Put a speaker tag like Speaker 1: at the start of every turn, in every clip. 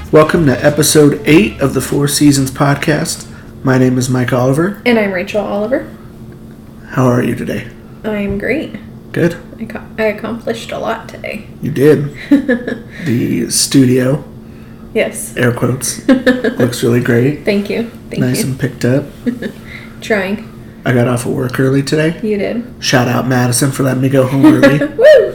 Speaker 1: Welcome to episode 8 of the Four Seasons podcast. My name is Mike Oliver.
Speaker 2: And I'm Rachel Oliver.
Speaker 1: How are you today?
Speaker 2: I'm great.
Speaker 1: Good.
Speaker 2: I accomplished a lot today.
Speaker 1: You did. The studio,
Speaker 2: Yes.
Speaker 1: air quotes, looks really great.
Speaker 2: Thank you.
Speaker 1: Nice and picked up.
Speaker 2: Trying.
Speaker 1: I got off of work early today.
Speaker 2: You did.
Speaker 1: Shout out Madison for letting me go home early.
Speaker 2: Woo!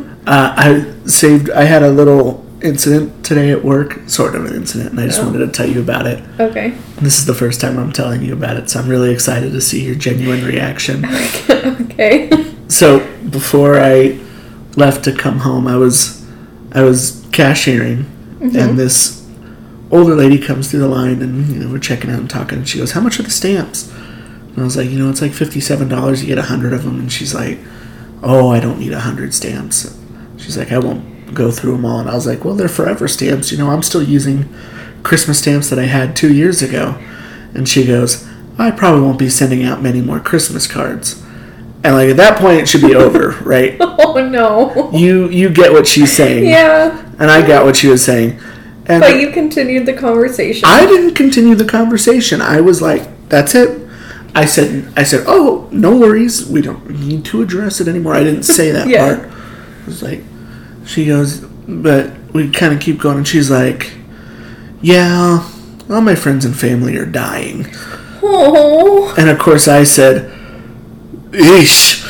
Speaker 1: I had a little incident today at work, sort of an incident, and I just wanted to tell you about it.
Speaker 2: Okay.
Speaker 1: This is the first time I'm telling you about it, so I'm really excited to see your genuine reaction.
Speaker 2: Okay.
Speaker 1: So before I left to come home, I was cashiering, and this older lady comes through the line, and we're checking out and talking, and she goes, "How much are the stamps?" And I was like, it's like $57. You get 100 of them, and she's like, "Oh, I don't need 100 stamps." She's like, "I won't go through them all." And I was like, "Well, they're forever stamps. I'm still using Christmas stamps that I had 2 years ago." And she goes, "I probably won't be sending out many more Christmas cards." And at that point, it should be over, right?
Speaker 2: Oh, no.
Speaker 1: You get what she's saying.
Speaker 2: Yeah.
Speaker 1: And I got what she was saying. And
Speaker 2: But you continued the conversation.
Speaker 1: I didn't continue the conversation. I was like, "That's it." I said, "Oh, no worries. We don't need to address it anymore." I didn't say that
Speaker 2: Yeah.
Speaker 1: part. I was like, she goes, but we kind of keep going, and she's like, "Yeah, all my friends and family are dying."
Speaker 2: Oh.
Speaker 1: And of course I said, "Eesh."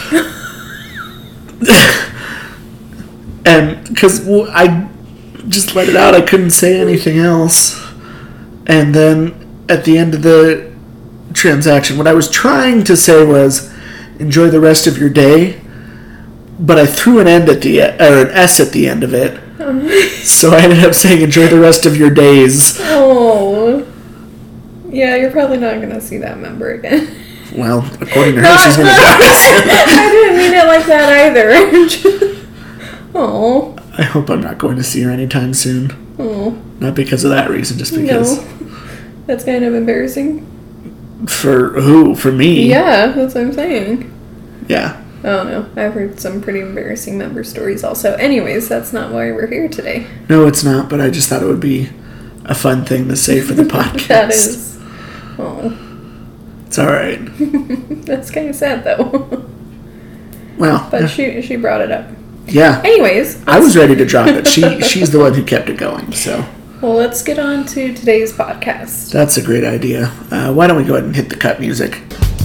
Speaker 1: And because I just let it out, I couldn't say anything else. And then at the end of the transaction, what I was trying to say was, "Enjoy the rest of your day," but I threw an S at the end of it. So I ended up saying, "Enjoy the rest of your days."
Speaker 2: Oh. Yeah, you're probably not going to see that member again.
Speaker 1: Well, according to her, she's going to die.
Speaker 2: I didn't mean it like that either. Oh.
Speaker 1: I hope I'm not going to see her anytime soon.
Speaker 2: Oh.
Speaker 1: Not because of that reason, just because.
Speaker 2: No. That's kind of embarrassing.
Speaker 1: For who? For me?
Speaker 2: Yeah, that's what I'm saying.
Speaker 1: Yeah.
Speaker 2: I don't know. I've heard some pretty embarrassing member stories also. Anyways, that's not why we're here today.
Speaker 1: No, it's not, but I just thought it would be a fun thing to say for the podcast.
Speaker 2: That is. Oh.
Speaker 1: It's alright.
Speaker 2: That's kind of sad though.
Speaker 1: Well.
Speaker 2: But she brought it up.
Speaker 1: Yeah.
Speaker 2: Anyways.
Speaker 1: I was ready to drop it. She's the one who kept it going, so.
Speaker 2: Well, let's get on to today's podcast.
Speaker 1: That's a great idea. Why don't we go ahead and hit the cut music?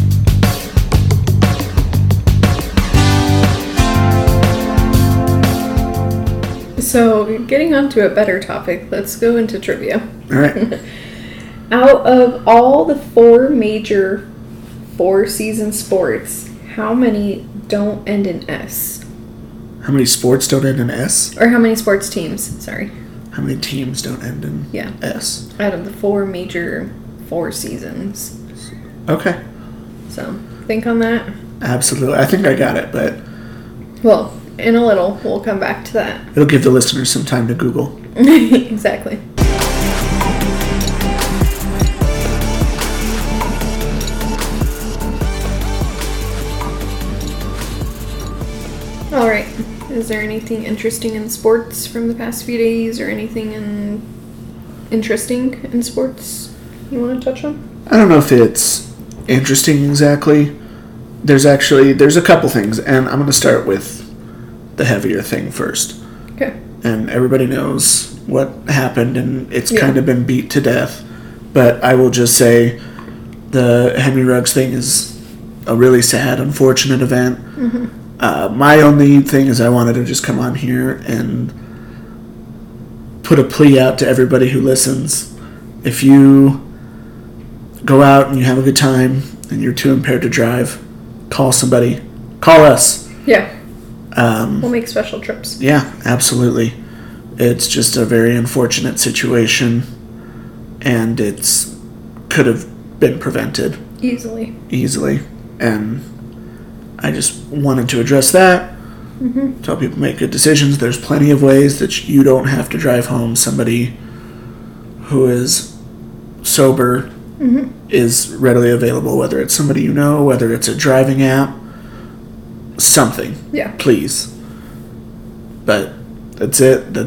Speaker 2: So, getting on to a better topic, let's go into trivia.
Speaker 1: All right.
Speaker 2: Out of all the four major four-season sports, how many don't end in S?
Speaker 1: How many sports don't end in S?
Speaker 2: Or how many sports teams, sorry.
Speaker 1: How many teams don't end in S?
Speaker 2: Out of the four major four seasons.
Speaker 1: Okay.
Speaker 2: So, think on that.
Speaker 1: Absolutely. I think I got it, but
Speaker 2: Well, in a little, we'll come back to that.
Speaker 1: it'll give the listeners some time to Google.
Speaker 2: Exactly. All right. Is there anything interesting in sports from the past few days, or anything interesting in sports you want to touch on?
Speaker 1: I don't know if it's interesting exactly. There's a couple things, and I'm going to start with the heavier thing first.
Speaker 2: Okay.
Speaker 1: And everybody knows what happened, and it's
Speaker 2: Yeah.
Speaker 1: kind of been beat to death. But I will just say the Henry Ruggs thing is a really sad, unfortunate event.
Speaker 2: Mm-hmm.
Speaker 1: My only thing is I wanted to just come on here and put a plea out to everybody who listens. If you go out and you have a good time and you're too impaired to drive, call somebody. Call us.
Speaker 2: Yeah. We'll make special trips.
Speaker 1: Yeah, absolutely. It's just a very unfortunate situation, and it's could have been prevented
Speaker 2: Easily.
Speaker 1: And I just wanted to address that.
Speaker 2: Mm-hmm.
Speaker 1: Tell people make good decisions. There's plenty of ways that you don't have to drive home. Somebody who is sober is readily available, whether it's somebody you know, whether it's a driving app, something.
Speaker 2: Yeah.
Speaker 1: Please. But that's it. That's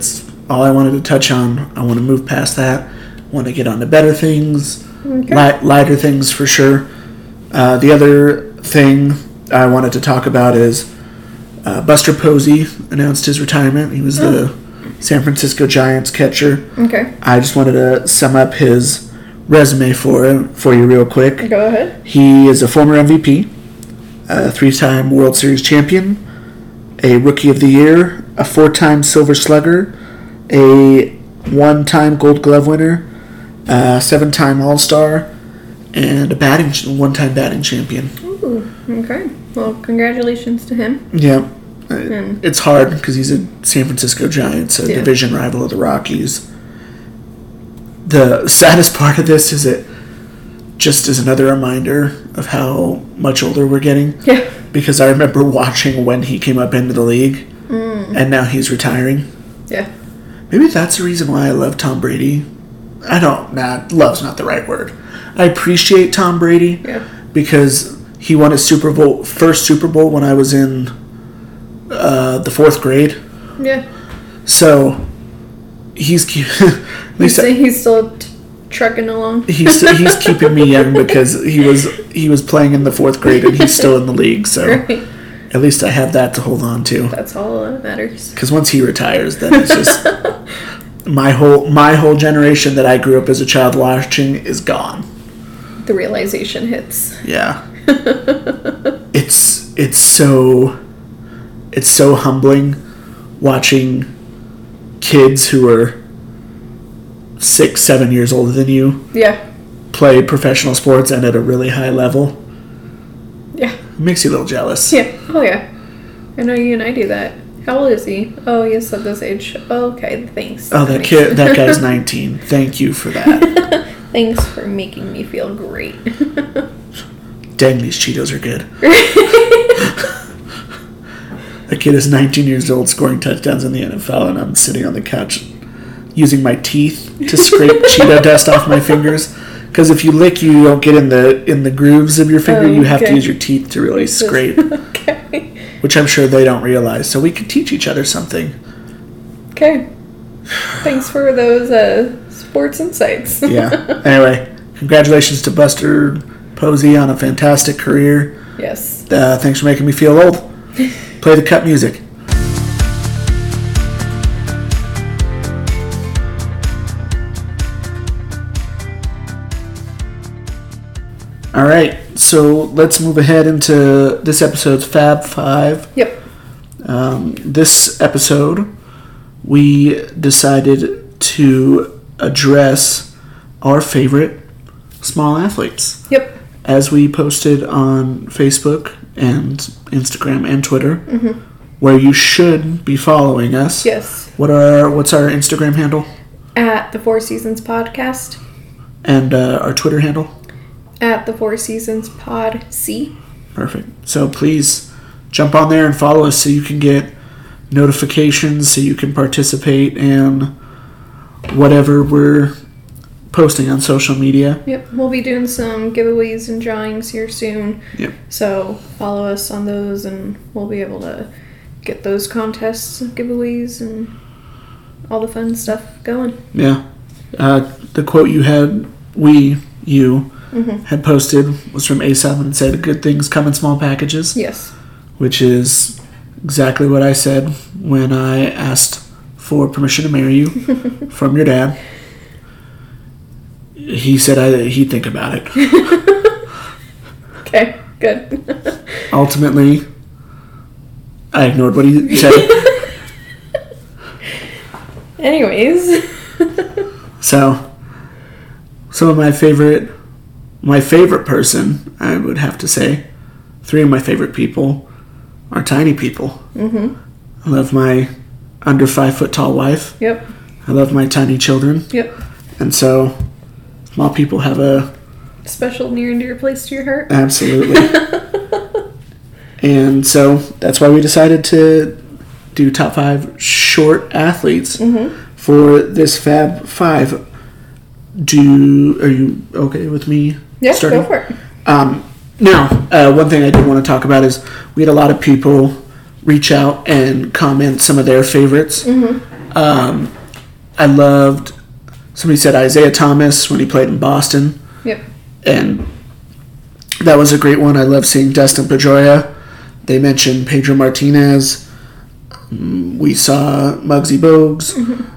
Speaker 1: all I wanted to touch on. I want to move past that. I want to get on to better things, lighter things for sure. The other thing I wanted to talk about is Buster Posey announced his retirement. He was the San Francisco Giants catcher.
Speaker 2: Okay.
Speaker 1: I just wanted to sum up his resume for you real quick.
Speaker 2: Go ahead.
Speaker 1: He is a former MVP, a 3-time World Series champion, a Rookie of the Year, a 4-time Silver Slugger, a 1-time Gold Glove winner, a 7-time All-Star, and a 1-time batting champion.
Speaker 2: Ooh, okay. Well, congratulations to him.
Speaker 1: Yeah. It's hard because he's a San Francisco Giants, a division rival of the Rockies. The saddest part of this is it just is another reminder of how much older we're getting.
Speaker 2: Yeah.
Speaker 1: Because I remember watching when he came up into the league, and now he's retiring.
Speaker 2: Yeah.
Speaker 1: Maybe that's the reason why I love Tom Brady. Love's not the right word. I appreciate Tom Brady because he won his first Super Bowl when I was in the 4th grade.
Speaker 2: Yeah.
Speaker 1: So he's
Speaker 2: he's still trucking along.
Speaker 1: he's keeping me young because he was playing in the 4th grade and he's still in the league. So at least I have that to hold on to.
Speaker 2: That's all that matters.
Speaker 1: Because once he retires, then it's just my whole generation that I grew up as a child watching is gone.
Speaker 2: The realization hits.
Speaker 1: Yeah. It's so humbling watching kids who are 6-7 years older than you play professional sports and at a really high level.
Speaker 2: Yeah.
Speaker 1: It makes you a little jealous.
Speaker 2: Yeah. Oh yeah. I know you and I do that. How old is he? Oh, he's at this age. Okay, thanks.
Speaker 1: Oh, that guy's 19. Thank you for that.
Speaker 2: Thanks for making me feel great.
Speaker 1: Dang, these Cheetos are good. That kid is 19 years old scoring touchdowns in the NFL, and I'm sitting on the couch using my teeth to scrape Cheeto dust off my fingers. Because if you lick, you don't get in the grooves of your finger. You have to use your teeth to really scrape.
Speaker 2: Okay.
Speaker 1: Which I'm sure they don't realize. So we could teach each other something.
Speaker 2: Okay. Thanks for those sports insights.
Speaker 1: Yeah. Anyway, congratulations to Buster Posey on a fantastic career.
Speaker 2: Yes.
Speaker 1: Thanks for making me feel old. Play the cut music. All right, so let's move ahead into this episode's Fab Five.
Speaker 2: Yep.
Speaker 1: This episode, we decided to address our favorite small athletes.
Speaker 2: Yep.
Speaker 1: As we posted on Facebook and Instagram and Twitter, where you should be following us.
Speaker 2: Yes.
Speaker 1: What's our Instagram handle?
Speaker 2: At the Four Seasons Podcast.
Speaker 1: And our Twitter handle?
Speaker 2: At the Four Seasons Pod C.
Speaker 1: Perfect. So please jump on there and follow us so you can get notifications, so you can participate in whatever we're posting on social media.
Speaker 2: Yep. We'll be doing some giveaways and drawings here soon.
Speaker 1: Yep.
Speaker 2: So follow us on those and we'll be able to get those contests, giveaways, and all the fun stuff going.
Speaker 1: Yeah. The quote you had, had posted was from ASAP and said, "Good things come in small packages."
Speaker 2: Yes.
Speaker 1: Which is exactly what I said when I asked for permission to marry you from your dad. He said he'd think about it.
Speaker 2: Okay, good.
Speaker 1: Ultimately, I ignored what he said.
Speaker 2: Anyways.
Speaker 1: So, some of my favorite person, I would have to say, 3 of my favorite people are tiny people. I love my under 5 foot tall wife.
Speaker 2: Yep.
Speaker 1: I love my tiny children.
Speaker 2: Yep.
Speaker 1: And so, small people have a
Speaker 2: special near and dear place to your heart.
Speaker 1: Absolutely. And so that's why we decided to do top 5 short athletes for this Fab 5. Are you okay with me starting?
Speaker 2: Go for it.
Speaker 1: Now, one thing I did want to talk about is we had a lot of people reach out and comment some of their favorites. I loved, somebody said Isaiah Thomas when he played in Boston.
Speaker 2: Yep.
Speaker 1: And that was a great one. I love seeing Dustin Pedroia. They mentioned Pedro Martinez. We saw Muggsy Bogues.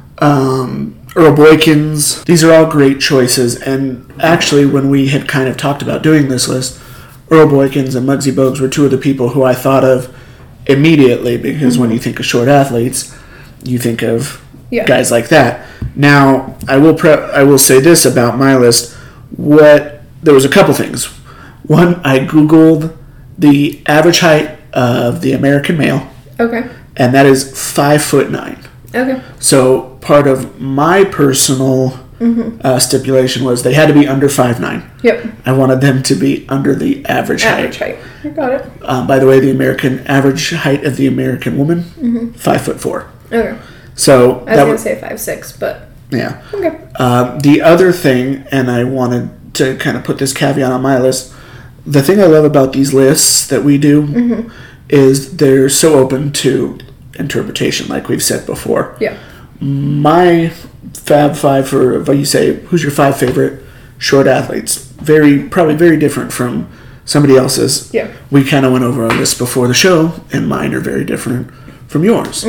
Speaker 1: Earl Boykins. These are all great choices. And actually, when we had kind of talked about doing this list, Earl Boykins and Muggsy Bogues were two of the people who I thought of immediately, because when you think of short athletes, you think of guys like that. Now, I will say this about my list. There was a couple things. One, I Googled the average height of the American male.
Speaker 2: Okay.
Speaker 1: And that is 5'9".
Speaker 2: Okay.
Speaker 1: So part of my personal stipulation was they had to be under 5'9".
Speaker 2: Yep.
Speaker 1: I wanted them to be under the average height.
Speaker 2: You got it.
Speaker 1: By the way, the American average height of the American woman, 5'4".
Speaker 2: Okay.
Speaker 1: So
Speaker 2: I was going to say 5'6", but...
Speaker 1: Yeah.
Speaker 2: Okay.
Speaker 1: The other thing, and I wanted to kind of put this caveat on my list, the thing I love about these lists that we do is they're so open to interpretation, like we've said before.
Speaker 2: Yeah.
Speaker 1: My Fab Five for, if you say, who's your 5 favorite short athletes? Probably very different from somebody else's.
Speaker 2: Yeah.
Speaker 1: We kind of went over our list before the show, and mine are very different from yours.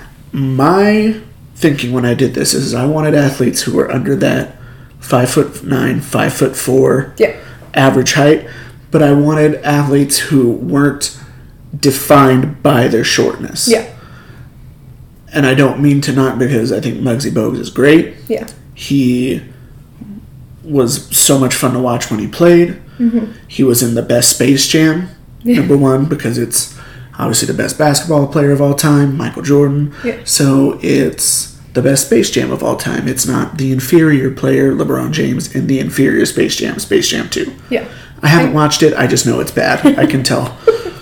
Speaker 1: My thinking when I did this is I wanted athletes who were under that 5'9", 5'4" average height, but I wanted athletes who weren't defined by their shortness.
Speaker 2: Yeah.
Speaker 1: And I don't mean to not, because I think Muggsy Bogues is great.
Speaker 2: Yeah.
Speaker 1: He was so much fun to watch when he played. He was in the best Space Jam, number one, because it's obviously the best basketball player of all time, Michael Jordan.
Speaker 2: Yeah.
Speaker 1: So it's the best Space Jam of all time. It's not the inferior player, LeBron James, in the inferior Space Jam 2.
Speaker 2: Yeah.
Speaker 1: I haven't watched it. I just know it's bad. I can tell.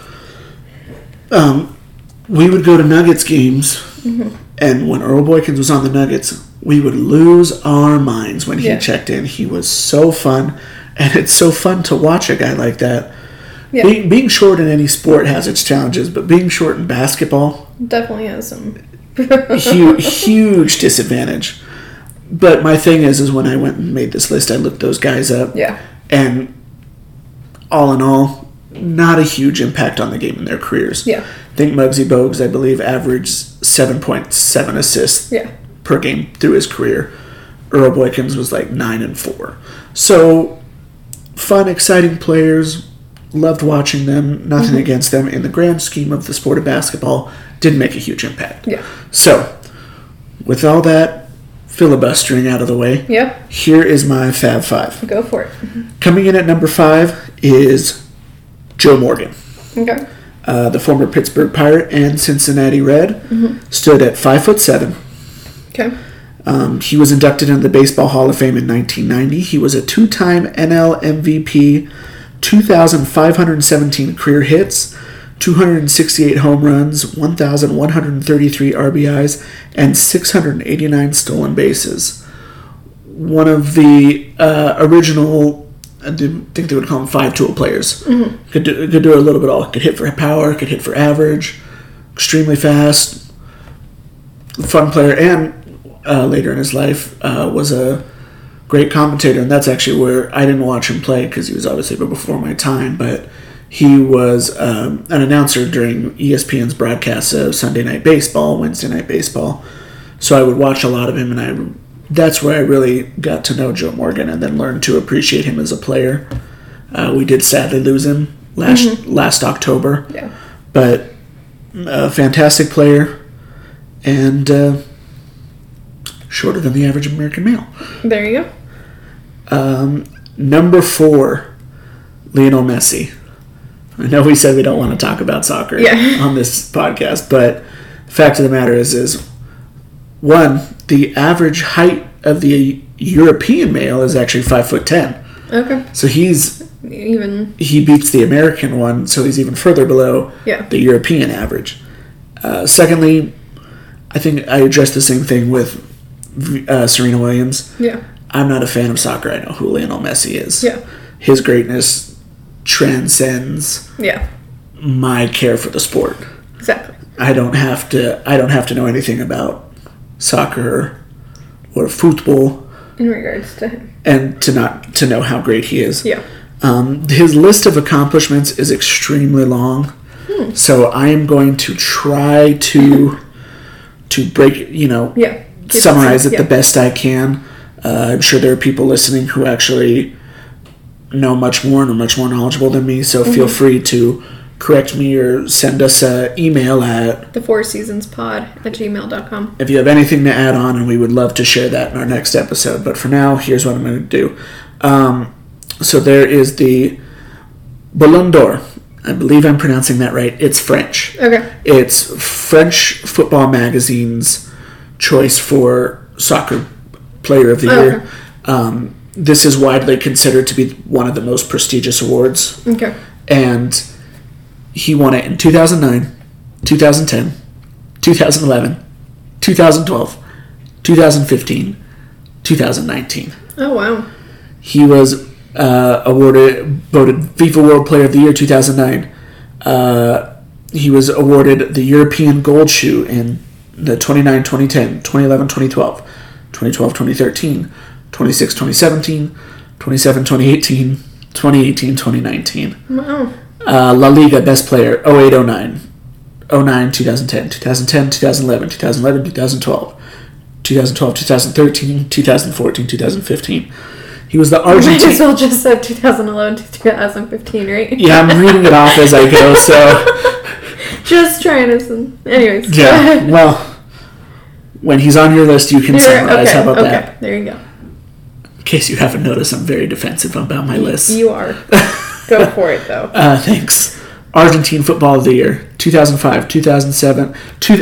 Speaker 1: We would go to Nuggets games, and when Earl Boykins was on the Nuggets, we would lose our minds when he checked in. He was so fun, and it's so fun to watch a guy like that. Yeah. Being short in any sport has its challenges, but being short in basketball
Speaker 2: definitely has some
Speaker 1: huge disadvantage. But my thing is when I went and made this list, I looked those guys up.
Speaker 2: Yeah.
Speaker 1: And all in all, not a huge impact on the game in their careers.
Speaker 2: Yeah.
Speaker 1: I think Muggsy Bogues, I believe, averaged 7.7 assists per game through his career. Earl Boykins was like 9 and 4. So, fun, exciting players. Loved watching them. Nothing against them. In the grand scheme of the sport of basketball, didn't make a huge impact.
Speaker 2: Yeah.
Speaker 1: So, with all that filibustering out of the way, here is my Fab Five.
Speaker 2: Go for it.
Speaker 1: Coming in at number 5 is Joe Morgan.
Speaker 2: Okay.
Speaker 1: The former Pittsburgh Pirate and Cincinnati Red, stood at 5'7".
Speaker 2: Okay.
Speaker 1: He was inducted into the Baseball Hall of Fame in 1990. He was a 2-time NL MVP, 2,517 career hits, 268 home runs, 1,133 RBIs, and 689 stolen bases. One of the original, I think they would call them 5-tool players. Could do a little bit all. Could hit for power, could hit for average, extremely fast, fun player, and later in his life was a great commentator. And that's actually where I didn't watch him play because he was obviously before my time, but he was an announcer during ESPN's broadcasts of Sunday Night Baseball, Wednesday Night Baseball. So I would watch a lot of him, and that's where I really got to know Joe Morgan and then learned to appreciate him as a player. We did sadly lose him last October.
Speaker 2: Yeah.
Speaker 1: But a fantastic player and shorter than the average American male.
Speaker 2: There you
Speaker 1: go. Number 4, Lionel Messi. I know we said we don't want to talk about soccer on this podcast, but the fact of the matter is one, the average height of the European male is actually 5'10".
Speaker 2: Okay.
Speaker 1: So he beats the American one, so he's even further below the European average. Secondly, I think I addressed the same thing with Serena Williams.
Speaker 2: Yeah.
Speaker 1: I'm not a fan of soccer. I know who Lionel Messi is.
Speaker 2: Yeah.
Speaker 1: His greatness transcends my care for the sport.
Speaker 2: Exactly.
Speaker 1: I don't have to know anything about soccer, or football,
Speaker 2: in regards to him,
Speaker 1: and to know how great he is.
Speaker 2: Yeah.
Speaker 1: His list of accomplishments is extremely long, so I am going to try to break, summarize it the best I can. I'm sure there are people listening who actually know much more and are much more knowledgeable than me, so feel free to correct me or send us an email at
Speaker 2: thefourseasonspod@gmail.com
Speaker 1: if you have anything to add on, and we would love to share that in our next episode. But for now, here's what I'm going to do. So there is the Ballon d'Or. I believe I'm pronouncing that right. It's French.
Speaker 2: Okay.
Speaker 1: It's French football magazine's choice for soccer player of the year. Okay. This is widely considered to be one of the most prestigious awards.
Speaker 2: Okay.
Speaker 1: And he won it in 2009, 2010, 2011, 2012, 2015, 2019.
Speaker 2: Oh, wow.
Speaker 1: He was voted FIFA World Player of the Year 2009. He was awarded the European Gold Shoe in the 2009, 2010, 2011, 2012, 2012, 2013, 26, 2017, 27, 2018, 2018, 2019.
Speaker 2: Wow.
Speaker 1: La Liga Best Player 08, 09, 09, 2010, 2010, 2011, 2011, 2012, 2012, 2013, 2014, 2015. He was the Argentine.
Speaker 2: Might as well just said 2011 to 2015, right?
Speaker 1: Yeah, I'm reading it off as I go, so.
Speaker 2: Just trying to. Anyways.
Speaker 1: Yeah, well, when he's on your list, you can summarize.
Speaker 2: Okay,
Speaker 1: How about that?
Speaker 2: There you go.
Speaker 1: In case you haven't noticed, I'm very defensive about my list.
Speaker 2: You are. Go for it, though.
Speaker 1: Thanks. Argentine Football of the Year, 2005, 2007,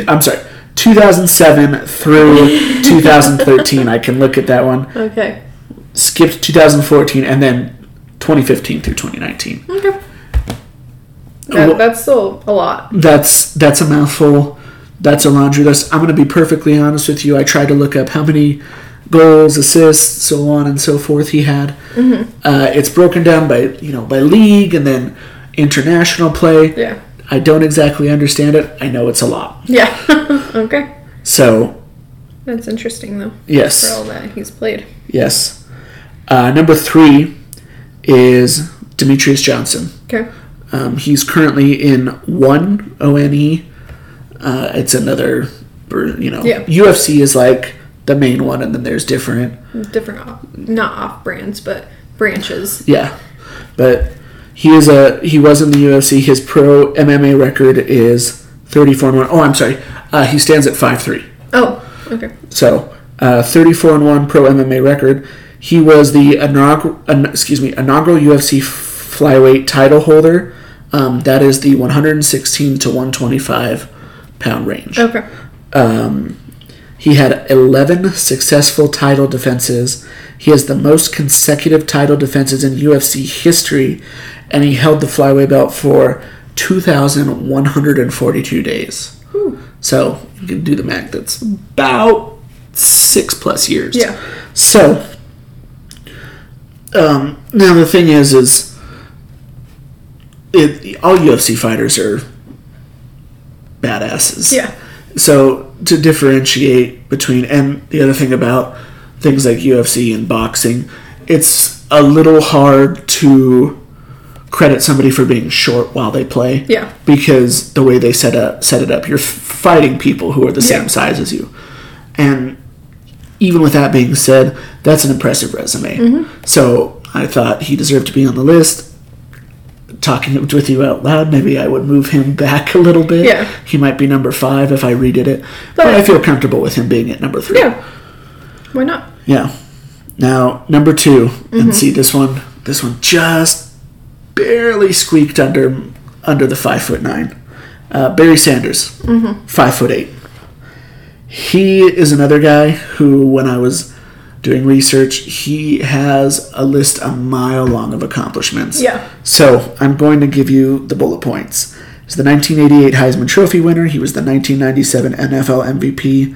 Speaker 1: 2007 through 2013. I can look at that one.
Speaker 2: Okay.
Speaker 1: Skipped 2014 and then 2015 through 2019.
Speaker 2: Okay. That's still a lot.
Speaker 1: That's a mouthful. That's a laundry list. I'm going to be perfectly honest with you. I tried to look up how many goals, assists, so on and so forth he had. Mm-hmm. It's broken down by league and then international play.
Speaker 2: Yeah.
Speaker 1: I don't exactly understand it. I know it's a lot.
Speaker 2: Yeah. Okay.
Speaker 1: So.
Speaker 2: That's interesting, though.
Speaker 1: Yes.
Speaker 2: For all that he's played.
Speaker 1: Yes. Number 3 is Demetrius Johnson.
Speaker 2: Okay.
Speaker 1: He's currently in ONE. It's another, UFC is like the main one, and then there's different,
Speaker 2: not off brands, but branches.
Speaker 1: Yeah, but he was in the UFC. His pro MMA record is 34-1. Oh, I'm sorry. He stands at 5'3".
Speaker 2: Oh, okay.
Speaker 1: So 34-1 pro MMA record. He was the inaugural UFC flyweight title holder. That is the 116 to 125 pound range.
Speaker 2: Okay.
Speaker 1: He had 11 successful title defenses. He has the most consecutive title defenses in UFC history, and he held the flyweight belt for 2,142 days.
Speaker 2: Whew.
Speaker 1: So you can do the math. That's about 6+ years.
Speaker 2: Yeah.
Speaker 1: So now the thing is all UFC fighters are badasses.
Speaker 2: Yeah.
Speaker 1: So to differentiate between, and the other thing about things like UFC and boxing, it's a little hard to credit somebody for being short while they play.
Speaker 2: Yeah. Because
Speaker 1: the way they set it up, you're fighting people who are the same size as you. And even with that being said, that's an impressive resume. Mm-hmm. So I thought he deserved to be on the list. Talking with you out loud, maybe I would move him back a little bit.
Speaker 2: Yeah.
Speaker 1: He might be number 5 if I redid it. But I feel comfortable with him being at number 3.
Speaker 2: Yeah. Why not?
Speaker 1: Yeah. Now, number 2, and see this one just barely squeaked under the 5'9". Barry Sanders, 5'8". He is another guy who, when I was doing research, he has a list a mile long of accomplishments.
Speaker 2: Yeah. So
Speaker 1: I'm going to give you the bullet points. He's the 1988 Heisman Trophy winner. He was the 1997 NFL MVP.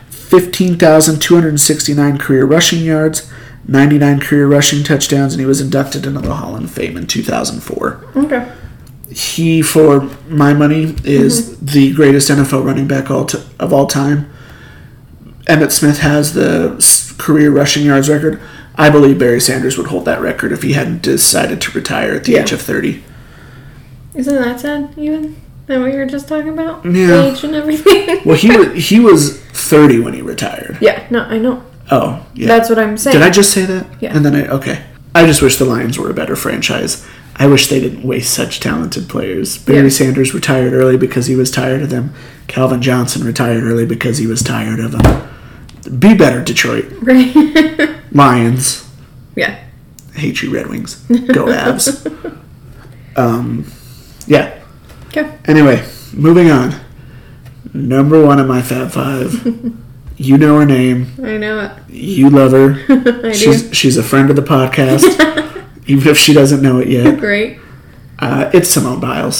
Speaker 1: 15,269 career rushing yards, 99 career rushing touchdowns, and he was inducted into the Hall of Fame in 2004.
Speaker 2: Okay.
Speaker 1: He, for my money, is the greatest NFL running back of all time. Emmitt Smith has the career rushing yards record. I believe Barry Sanders would hold that record if he hadn't decided to retire at the age of 30.
Speaker 2: Isn't that sad, even? That what you were just talking about?
Speaker 1: Yeah.
Speaker 2: Age and everything?
Speaker 1: Well, he was 30 when he retired.
Speaker 2: Yeah, no, I know.
Speaker 1: Oh, yeah.
Speaker 2: That's what I'm saying.
Speaker 1: Did I just say that?
Speaker 2: Yeah.
Speaker 1: And then okay. I just wish the Lions were a better franchise. I wish they didn't waste such talented players. Barry Sanders retired early because he was tired of them. Calvin Johnson retired early because he was tired of them. Be better, Detroit.
Speaker 2: Right.
Speaker 1: Lions.
Speaker 2: Yeah.
Speaker 1: I hate you, Red Wings. Go Avs. Yeah.
Speaker 2: Okay.
Speaker 1: Anyway, moving on. Number 1 in my Fab Five. You know her name.
Speaker 2: I know it.
Speaker 1: You love her.
Speaker 2: I do.
Speaker 1: She's a friend of the podcast, even if she doesn't know it yet.
Speaker 2: Great.
Speaker 1: It's Simone Biles.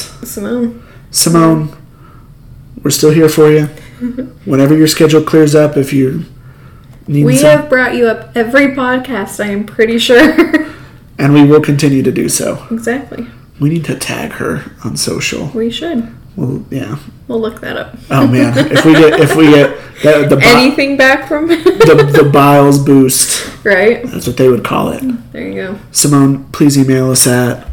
Speaker 2: Simone,
Speaker 1: we're still here for you. Whenever your schedule clears up, if you need
Speaker 2: we have brought you up every podcast, I am pretty sure.
Speaker 1: And we will continue to do so.
Speaker 2: Exactly.
Speaker 1: We need to tag her on social.
Speaker 2: We should.
Speaker 1: Well, yeah.
Speaker 2: We'll look that up.
Speaker 1: Oh man, if we get
Speaker 2: anything back from
Speaker 1: the Biles boost,
Speaker 2: right?
Speaker 1: That's what they would call it.
Speaker 2: There you go.
Speaker 1: Simone, please email us at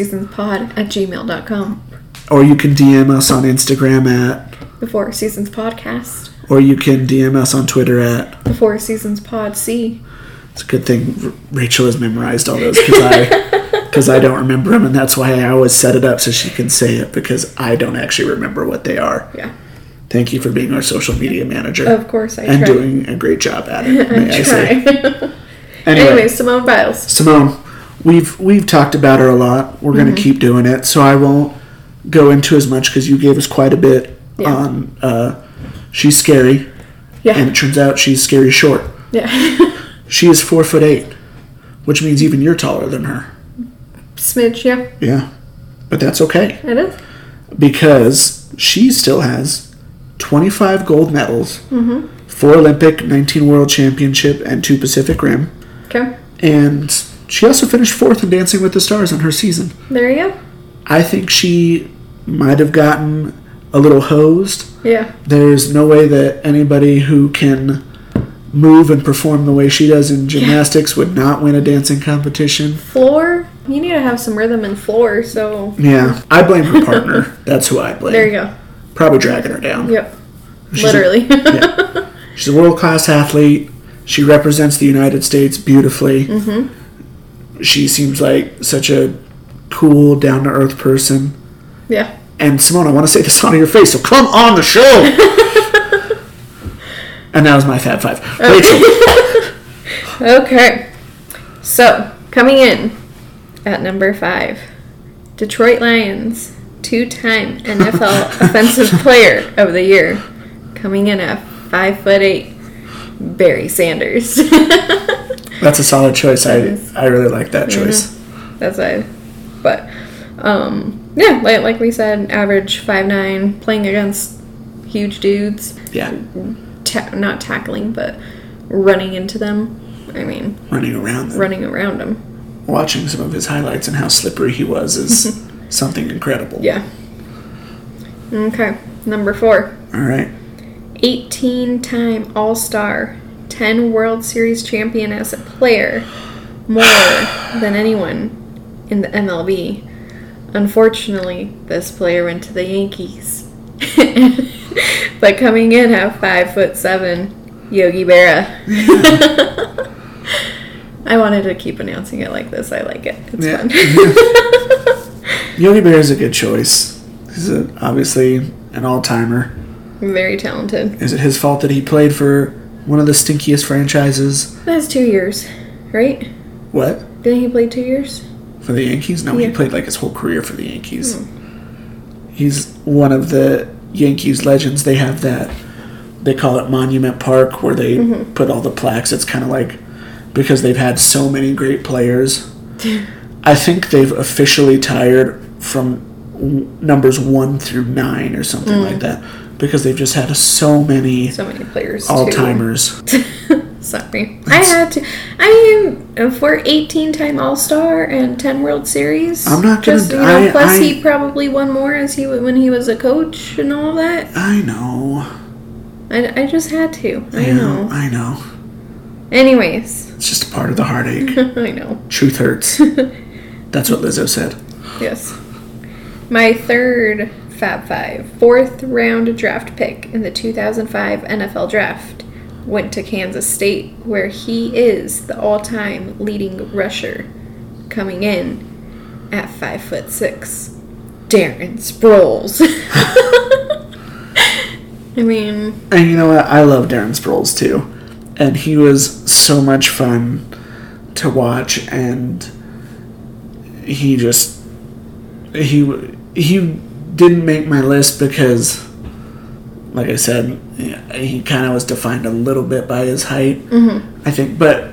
Speaker 2: thefourseasonspod@gmail.com.
Speaker 1: Or you can DM us on Instagram at
Speaker 2: The Four Seasons Podcast.
Speaker 1: Or you can DM us on Twitter at
Speaker 2: The Four Seasons Pod C.
Speaker 1: It's a good thing Rachel has memorized all those because I don't remember them, and that's why I always set it up so she can say it, because I don't actually remember what they are.
Speaker 2: Yeah.
Speaker 1: Thank you for being our social media manager.
Speaker 2: Of course, I try.
Speaker 1: And doing a great job at it, may I say.
Speaker 2: Anyway, Simone Biles.
Speaker 1: Simone, we've talked about her a lot. We're going to keep doing it, so I won't go into as much because you gave us quite a bit on she's scary.
Speaker 2: Yeah.
Speaker 1: And it turns out she's scary short.
Speaker 2: Yeah.
Speaker 1: She is 4'8", which means even you're taller than her.
Speaker 2: Smidge, yeah.
Speaker 1: Yeah. But that's okay.
Speaker 2: It is.
Speaker 1: Because she still has 25 gold medals, 4 Olympic, 19 World Championship, and 2 Pacific Rim.
Speaker 2: Okay.
Speaker 1: And she also finished 4th in Dancing with the Stars on her season.
Speaker 2: There you go.
Speaker 1: I think she might have gotten a little hosed.
Speaker 2: Yeah.
Speaker 1: There's no way that anybody who can move and perform the way she does in gymnastics would not win a dancing competition.
Speaker 2: Floor? You need to have some rhythm in floor, so...
Speaker 1: Yeah. I blame her partner. That's who I blame.
Speaker 2: There you go.
Speaker 1: Probably dragging her down.
Speaker 2: Yep. Literally.
Speaker 1: Yeah. She's a world-class athlete. She represents the United States beautifully. Mm-hmm. She seems like such a cool, down-to-earth person.
Speaker 2: Yeah.
Speaker 1: And Simone, I want to say this on your face, so come on the show! And that was my Fab Five. Rachel.
Speaker 2: Okay. So, coming in at number 5, Detroit Lions, 2-time NFL Offensive Player of the Year, coming in at 5'8", Barry Sanders.
Speaker 1: That's a solid choice. I really like that choice.
Speaker 2: That's it. But, yeah, like we said, average 5'9", playing against huge dudes.
Speaker 1: Yeah.
Speaker 2: Not tackling, but running into them. I mean...
Speaker 1: Running around them.
Speaker 2: Running around them.
Speaker 1: Watching some of his highlights and how slippery he was is something incredible.
Speaker 2: Yeah. Okay, number 4.
Speaker 1: All right.
Speaker 2: 18-time All-Star, 10 World Series champion as a player, more than anyone in the MLB. Unfortunately, this player went to the Yankees. But coming in at 5'7", Yogi Berra. I wanted to keep announcing it like this. I like it. It's fun.
Speaker 1: Yogi Berra is a good choice. He's obviously an all-timer.
Speaker 2: Very talented.
Speaker 1: Is it his fault that he played for one of the stinkiest franchises?
Speaker 2: That's 2 years, right?
Speaker 1: What?
Speaker 2: Didn't he play 2 years?
Speaker 1: For the Yankees? No, he played like his whole career for the Yankees. He's one of the Yankees legends. They have that, they call it Monument Park, where they put all the plaques. It's kind of like, because they've had so many great players. I think they've officially retired from numbers 1 through 9 or something like that, because they've just had so many
Speaker 2: players,
Speaker 1: all-timers.
Speaker 2: Sorry. I had to. I mean, for 18-time All-Star and 10 World Series.
Speaker 1: I'm not going
Speaker 2: to... plus he probably won more when he was a coach and all that.
Speaker 1: I know.
Speaker 2: I just had to. I know.
Speaker 1: I know.
Speaker 2: Anyways.
Speaker 1: It's just a part of the heartache.
Speaker 2: I know.
Speaker 1: Truth hurts. That's what Lizzo said.
Speaker 2: Yes. My third Fab Five, 4th round draft pick in the 2005 NFL Draft, went to Kansas State, where he is the all-time leading rusher, coming in at 5'6". Darren Sproles. I mean...
Speaker 1: And you know what? I love Darren Sproles, too. And he was so much fun to watch, and he just... He didn't make my list because, like I said, he kind of was defined a little bit by his height, I think. But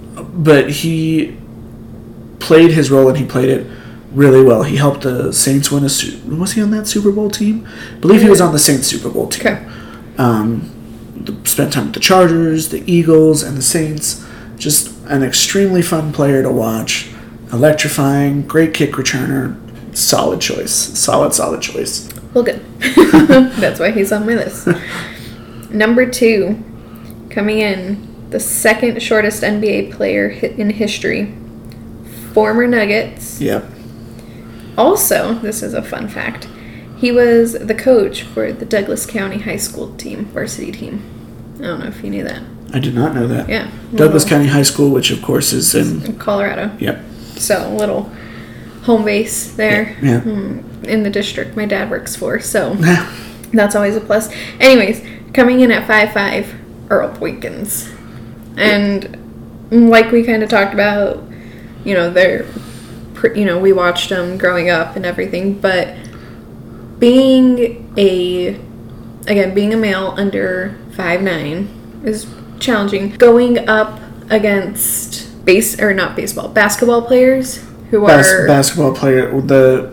Speaker 1: he played his role, and he played it really well. He helped the Saints win was he on that Super Bowl team? I believe he was on the Saints Super Bowl team.
Speaker 2: Okay.
Speaker 1: Spent time with the Chargers, the Eagles, and the Saints. Just an extremely fun player to watch. Electrifying, great kick returner. Solid choice. Solid choice.
Speaker 2: Well, good. That's why he's on my list. Number 2, coming in, the second shortest NBA player in history. Former Nuggets.
Speaker 1: Yep.
Speaker 2: Also, this is a fun fact, he was the coach for the Douglas County High School team, varsity team. I don't know if you knew that.
Speaker 1: I did not know that.
Speaker 2: Yeah.
Speaker 1: Douglas County High School, which of course is in
Speaker 2: Colorado.
Speaker 1: Yep.
Speaker 2: So, a little home base there.
Speaker 1: Yeah.
Speaker 2: In the district my dad works for, so that's always a plus. Anyways, coming in at 5'5", Earl Boykins. And like we kind of talked about, we watched them growing up and everything, but being a male under 5'9" is challenging. Going up against basketball players who are
Speaker 1: basketball player. The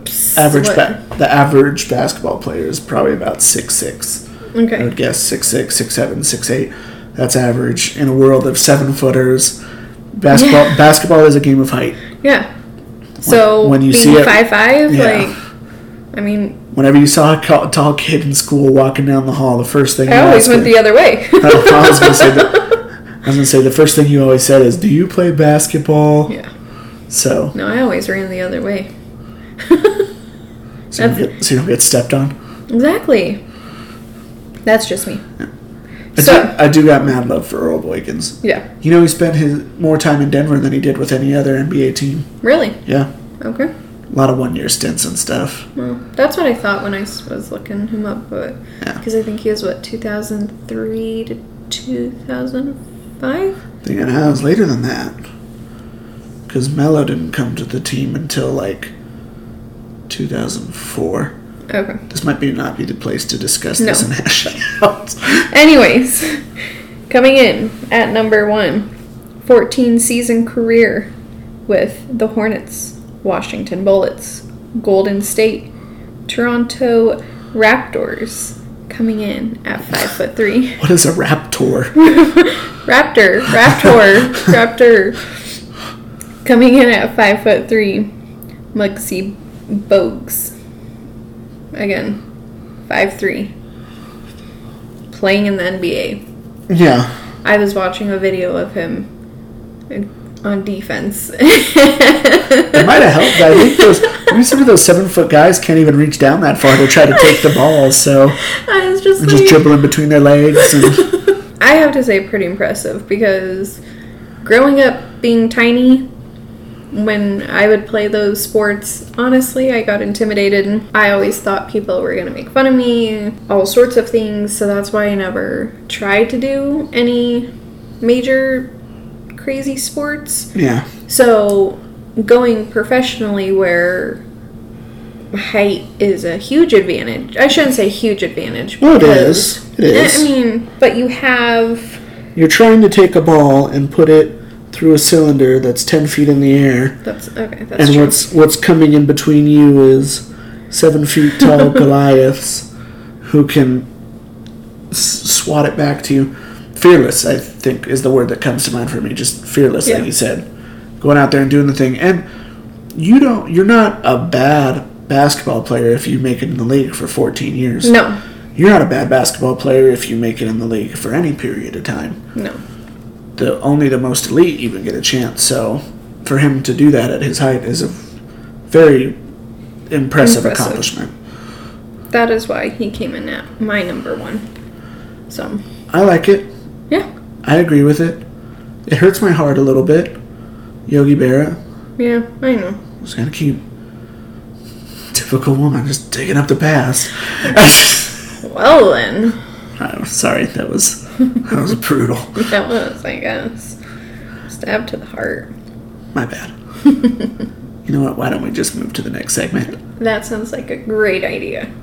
Speaker 1: average basketball player is probably about 6'6".
Speaker 2: Okay.
Speaker 1: I would guess 6'6", 6'7", 6'8". That's average in a world of 7-footers. Basketball is a game of height.
Speaker 2: Yeah. So
Speaker 1: when you
Speaker 2: being
Speaker 1: see it,
Speaker 2: 5'5",
Speaker 1: yeah. Whenever you saw a tall kid in school walking down the hall, the first thing
Speaker 2: I always went the other way.
Speaker 1: I was going to say the first thing you always said is, "Do you play basketball?"
Speaker 2: Yeah.
Speaker 1: So.
Speaker 2: No, I always ran the other way.
Speaker 1: So you don't get stepped on.
Speaker 2: Exactly. That's just me.
Speaker 1: Yeah. I do got mad love for Earl Boykins.
Speaker 2: Yeah.
Speaker 1: He spent more time in Denver than he did with any other NBA team.
Speaker 2: Really?
Speaker 1: Yeah.
Speaker 2: Okay.
Speaker 1: A lot of one-year stints and stuff.
Speaker 2: Well, that's what I thought when I was looking him up, but because I think he was 2003 to 2005.
Speaker 1: I think it was later than that. Because Melo didn't come to the team until 2004.
Speaker 2: Okay.
Speaker 1: This might not be the place to discuss this and hash it out.
Speaker 2: Anyways, coming in at number 1, 14-season career with the Hornets, Washington Bullets, Golden State, Toronto Raptors, coming in at 5'3".
Speaker 1: What is a raptor?
Speaker 2: Raptor. Coming in at 5'3", Muggsy Bogues. Again, 5'3". Playing in the NBA.
Speaker 1: Yeah.
Speaker 2: I was watching a video of him on defense.
Speaker 1: It might have helped. I think some of those 7-foot guys can't even reach down that far to try to take the ball, so
Speaker 2: I was just
Speaker 1: dribbling between their legs. And
Speaker 2: I have to say, pretty impressive, because growing up being tiny, when I would play those sports, honestly, I got intimidated. I always thought people were going to make fun of me, all sorts of things, so that's why I never tried to do any major crazy sports.
Speaker 1: Yeah.
Speaker 2: So going professionally where height is a huge advantage. I shouldn't say huge advantage.
Speaker 1: Well, it is. It is.
Speaker 2: But you're
Speaker 1: trying to take a ball and put it through a cylinder that's 10 feet in the air.
Speaker 2: That's true.
Speaker 1: What's coming in between you is 7 feet tall Goliaths who can swat it back to you. Fearless, I think, is the word that comes to mind for me. Just fearless, like you said. Going out there and doing the thing. And you're not a bad basketball player if you make it in the league for 14 years.
Speaker 2: No.
Speaker 1: You're not a bad basketball player if you make it in the league for any period of time.
Speaker 2: No.
Speaker 1: Only the most elite even get a chance. So for him to do that at his height is a very impressive accomplishment.
Speaker 2: That is why he came in at my number 1. So
Speaker 1: I like it.
Speaker 2: Yeah.
Speaker 1: I agree with it. It hurts my heart a little bit. Yogi Berra.
Speaker 2: Yeah, I know.
Speaker 1: Just gotta keep typical woman just taking up the pass.
Speaker 2: Well then.
Speaker 1: Oh, sorry, that was brutal.
Speaker 2: That was, I guess. Stab to the heart.
Speaker 1: My bad. You know what? Why don't we just move to the next segment?
Speaker 2: That sounds like a great idea.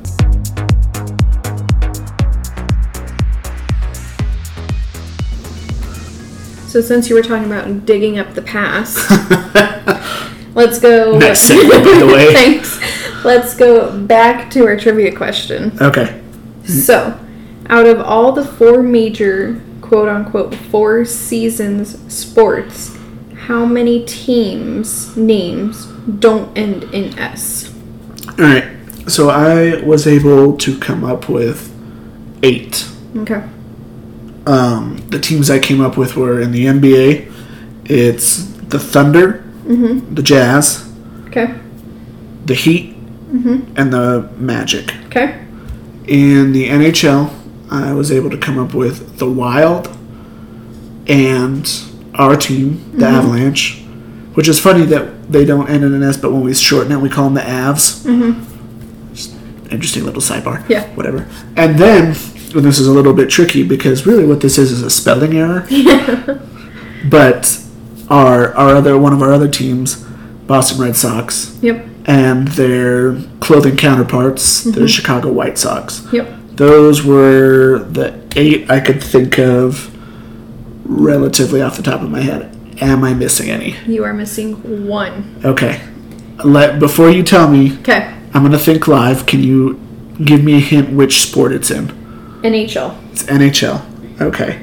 Speaker 2: So since you were talking about digging up the past, let's go...
Speaker 1: Next segment, by the way.
Speaker 2: Thanks. Let's go back to our trivia question.
Speaker 1: Okay.
Speaker 2: So, out of all the 4 major, quote-unquote, 4 seasons sports, how many teams' names don't end in S?
Speaker 1: All right. So I was able to come up with 8.
Speaker 2: Okay.
Speaker 1: The teams I came up with were in the NBA. It's the Thunder, the Jazz,
Speaker 2: Okay.
Speaker 1: the Heat, and the Magic.
Speaker 2: Okay.
Speaker 1: In the NHL, I was able to come up with the Wild and our team, the Avalanche, which is funny that they don't end in an S, but when we shorten it, we call them the Avs. Just interesting little sidebar.
Speaker 2: Yeah.
Speaker 1: Whatever. And then, and this is a little bit tricky because really what this is a spelling error. But one of our other teams, Boston Red Sox,
Speaker 2: Yep.
Speaker 1: and their clothing counterparts, the Chicago White Sox.
Speaker 2: Yep.
Speaker 1: Those were the 8 I could think of relatively off the top of my head. Am I missing any?
Speaker 2: You are missing 1.
Speaker 1: Okay. Before you tell me,
Speaker 2: Okay.
Speaker 1: I'm going to think live. Can you give me a hint which sport it's in?
Speaker 2: NHL.
Speaker 1: It's NHL. Okay.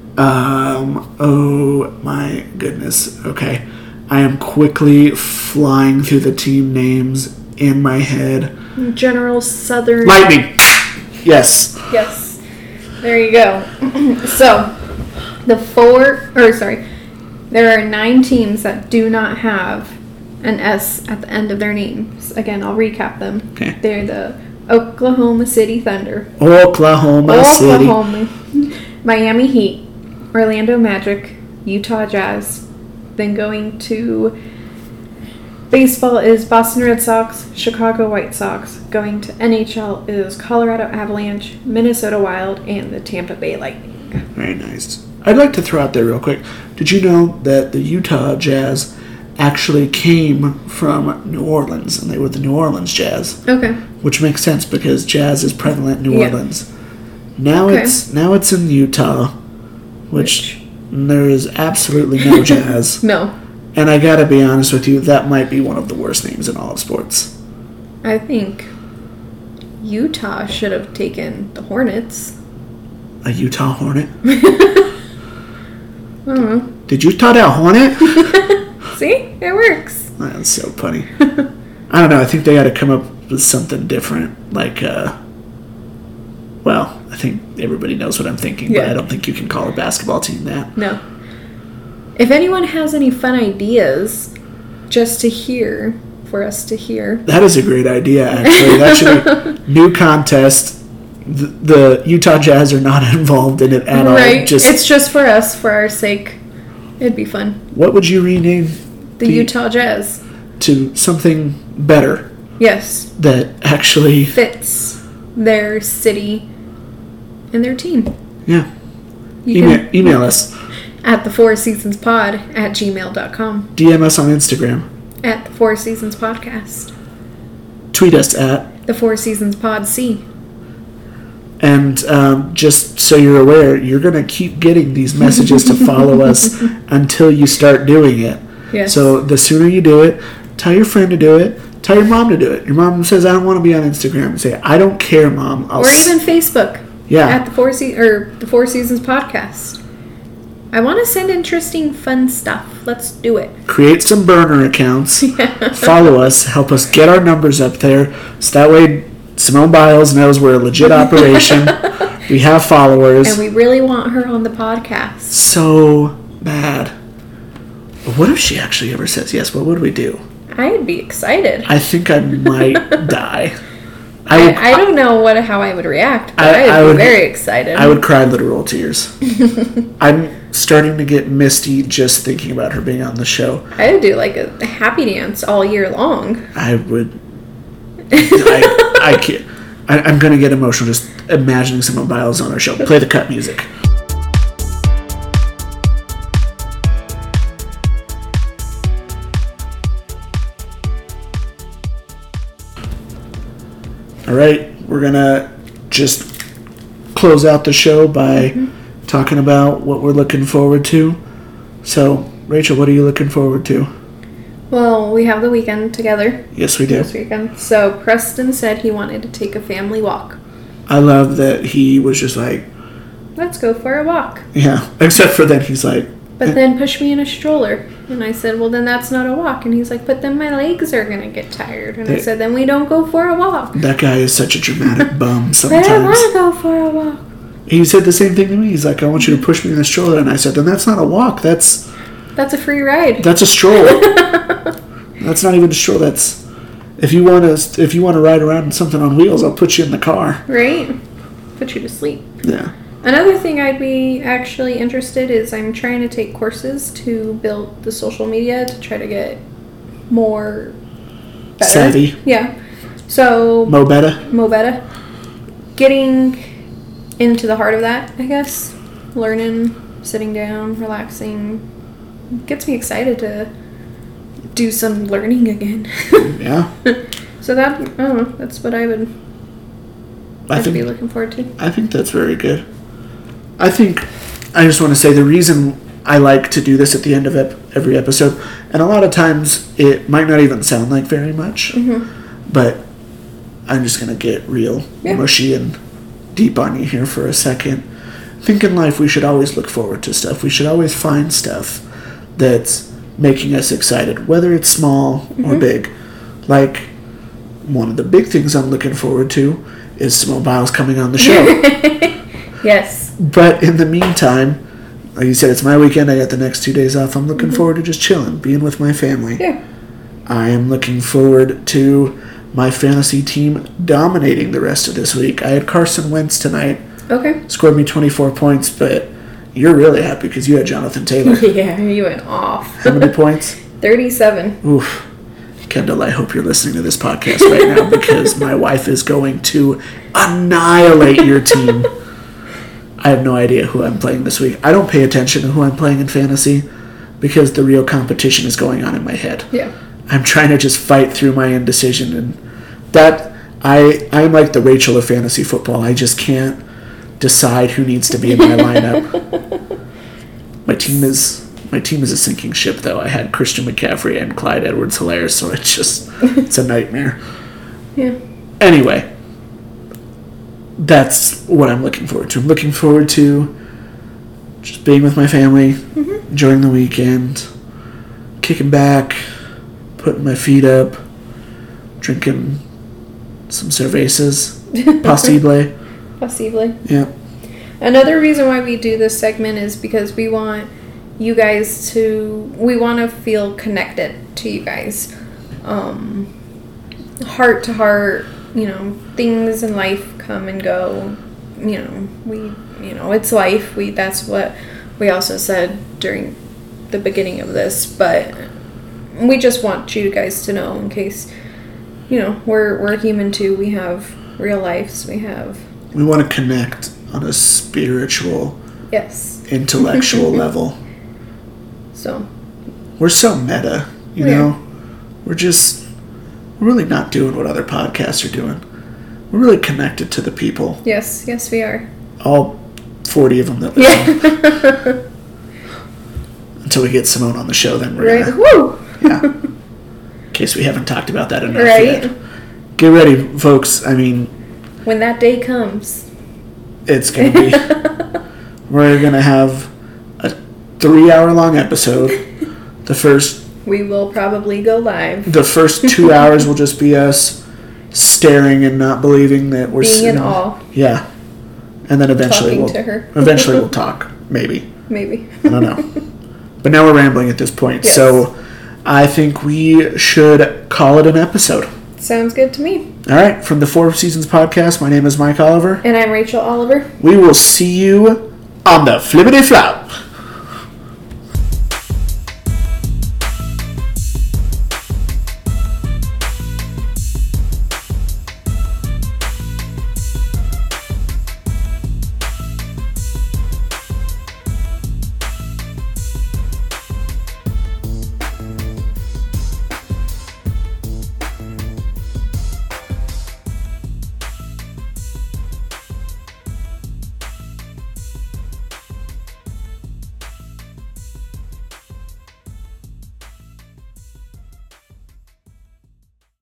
Speaker 1: Oh my goodness. Okay. I am quickly flying through the team names in my head.
Speaker 2: General Southern...
Speaker 1: Lightning! Yes.
Speaker 2: Yes. There you go. So, there are 9 teams that do not have an S at the end of their names. Again, I'll recap them.
Speaker 1: Okay.
Speaker 2: They're the Oklahoma City Thunder,
Speaker 1: Oklahoma City.
Speaker 2: Miami Heat, Orlando Magic, Utah Jazz. Then going to baseball is Boston Red Sox, Chicago White Sox. Going to NHL is Colorado Avalanche, Minnesota Wild, and the Tampa Bay Lightning.
Speaker 1: Very nice. I'd like to throw out there real quick. Did you know that the Utah Jazz actually came from New Orleans, and they were the New Orleans Jazz?
Speaker 2: Okay.
Speaker 1: Which makes sense because jazz is prevalent in New Orleans. Now
Speaker 2: Okay.
Speaker 1: it's in Utah, which there is absolutely no jazz.
Speaker 2: No.
Speaker 1: And I gotta be honest with you, that might be one of the worst names in all of sports.
Speaker 2: I think Utah should have taken the Hornets.
Speaker 1: A Utah Hornet?
Speaker 2: I don't know.
Speaker 1: Did you taught out Hornet?
Speaker 2: See? It works.
Speaker 1: That's so funny. I don't know. I think they got to come up with something different. Like, well, I think everybody knows what I'm thinking, but
Speaker 2: Yeah.
Speaker 1: I don't think you can call a basketball team that.
Speaker 2: No. If anyone has any fun ideas, just to hear, for us to hear.
Speaker 1: That is a great idea, actually. That should be new contest. The Utah Jazz are not involved in it at all.
Speaker 2: Right. It's just for us, for our sake. It'd be fun.
Speaker 1: What would you rename
Speaker 2: The Utah Jazz.
Speaker 1: to something better
Speaker 2: Yes.
Speaker 1: that actually
Speaker 2: Fits their city and their team.
Speaker 1: Yeah.
Speaker 2: You can
Speaker 1: Email us.
Speaker 2: at the4seasonspod@gmail.com.
Speaker 1: DM us on Instagram.
Speaker 2: At the 4 Seasons Podcast.
Speaker 1: Tweet us at.
Speaker 2: The 4 Seasons Pod C.
Speaker 1: And just so you're aware, you're going to keep getting these messages to follow us until you start doing it.
Speaker 2: Yes.
Speaker 1: So the sooner you do it, tell your friend to do it. Tell your mom to do it. Your mom says, I don't want to be on Instagram. Say, I don't care, Mom.
Speaker 2: Or even Facebook.
Speaker 1: Yeah.
Speaker 2: At the 4 Seasons Podcast. I want to send interesting, fun stuff. Let's do it.
Speaker 1: Create some burner accounts. Follow us. Help us get our numbers up there. So that way Simone Biles knows we're a legit operation. We have followers.
Speaker 2: And we really want her on the podcast.
Speaker 1: So bad. What if she actually ever says yes? What would we do?
Speaker 2: I'd be excited.
Speaker 1: I think I might die.
Speaker 2: I don't know how I would react, but I would be very excited.
Speaker 1: I would cry literal tears. I'm starting to get misty just thinking about her being on the show.
Speaker 2: I would do like a happy dance all year long.
Speaker 1: I would. I can't. I'm going to get emotional just imagining Simone Biles on our show. Play the cut music. All right, we're going to just close out the show by talking about what we're looking forward to. So, Rachel, what are you looking forward to?
Speaker 2: Well, we have the weekend together.
Speaker 1: Yes, we do.
Speaker 2: This weekend. So, Preston said he wanted to take a family walk.
Speaker 1: I love that he was just like,
Speaker 2: let's go for a walk.
Speaker 1: Yeah, except for then he's like,
Speaker 2: but then push me in a stroller. And I said, well, then that's not a walk. And he's like, but then my legs are going to get tired. And I said, then we don't go for a walk.
Speaker 1: That guy is such a dramatic bum sometimes.
Speaker 2: But I want to go for a walk.
Speaker 1: He said the same thing to me. He's like, I want you to push me in the stroller. And I said, then that's not a walk. That's
Speaker 2: a free ride.
Speaker 1: That's a stroll. That's not even a stroll. That's if you want to ride around in something on wheels, I'll put you in the car.
Speaker 2: Right. Put you to sleep.
Speaker 1: Yeah.
Speaker 2: Another thing I'd be actually interested is I'm trying to take courses to build the social media to try to get more better.
Speaker 1: Savvy.
Speaker 2: Yeah. So
Speaker 1: Mo better.
Speaker 2: Getting into the heart of that, I guess. Learning, sitting down, relaxing. Gets me excited to do some learning again.
Speaker 1: Yeah.
Speaker 2: So that, I don't know, that's what I'd be looking forward to.
Speaker 1: I think that's very good. I just want to say the reason I like to do this at the end of every episode, and a lot of times it might not even sound like very much, but I'm just going to get real mushy and deep on you here for a second. I think in life we should always look forward to stuff. We should always find stuff that's making us excited, whether it's small or big. Like, one of the big things I'm looking forward to is Simone Biles coming on the show.
Speaker 2: Yes.
Speaker 1: But in the meantime, like you said, it's my weekend. I got the next 2 days off. I'm looking forward to just chilling, being with my family.
Speaker 2: Yeah.
Speaker 1: I am looking forward to my fantasy team dominating the rest of this week. I had Carson Wentz tonight.
Speaker 2: Okay.
Speaker 1: Scored me 24 points, but you're really happy because you had Jonathan Taylor.
Speaker 2: Yeah, you went off.
Speaker 1: How many points?
Speaker 2: 37.
Speaker 1: Oof. Kendall, I hope you're listening to this podcast right now because my wife is going to annihilate your team. I have no idea who I'm playing this week. I don't pay attention to who I'm playing in fantasy because the real competition is going on in my head.
Speaker 2: Yeah.
Speaker 1: I'm trying to just fight through my indecision, and that I'm like the Rachel of fantasy football. I just can't decide who needs to be in my lineup. My team is a sinking ship, though. I had Christian McCaffrey and Clyde Edwards-Helaire, so it's a nightmare.
Speaker 2: Yeah.
Speaker 1: Anyway, that's what I'm looking forward to. I'm looking forward to just being with my family, enjoying the weekend, kicking back, putting my feet up, drinking some cervezas, possible. Yeah.
Speaker 2: Another reason why we do this segment is because we want you guys we want to feel connected to you guys. Heart to heart, things in life come and go. It's life. That's what we also said during the beginning of this, but we just want you guys to know in case, we're human too. We have real lives. We
Speaker 1: want to connect on a spiritual, intellectual level.
Speaker 2: So
Speaker 1: we're so meta, you know. We're really not doing what other podcasts are doing. We're really connected to the people.
Speaker 2: Yes, we are.
Speaker 1: All 40 of them that listen. Until we get Simone on the show, then we're gonna.
Speaker 2: Woo!
Speaker 1: Yeah. In case we haven't talked about that enough
Speaker 2: yet.
Speaker 1: Get ready, folks. I mean,
Speaker 2: when that day comes,
Speaker 1: it's gonna be. We're gonna have a 3-hour-long episode.
Speaker 2: We will probably go live.
Speaker 1: The first 2 hours will just be us staring and not believing that we're
Speaker 2: being in awe.
Speaker 1: Yeah. And then eventually
Speaker 2: Talking to her.
Speaker 1: eventually we'll talk. Maybe.
Speaker 2: Maybe.
Speaker 1: I don't know. But now we're rambling at this point.
Speaker 2: Yes.
Speaker 1: So I think we should call it an episode.
Speaker 2: Sounds good to me.
Speaker 1: All right. From the Four Seasons Podcast, my name is Mike Oliver.
Speaker 2: And I'm Rachel Oliver.
Speaker 1: We will see you on the Flippity Flop.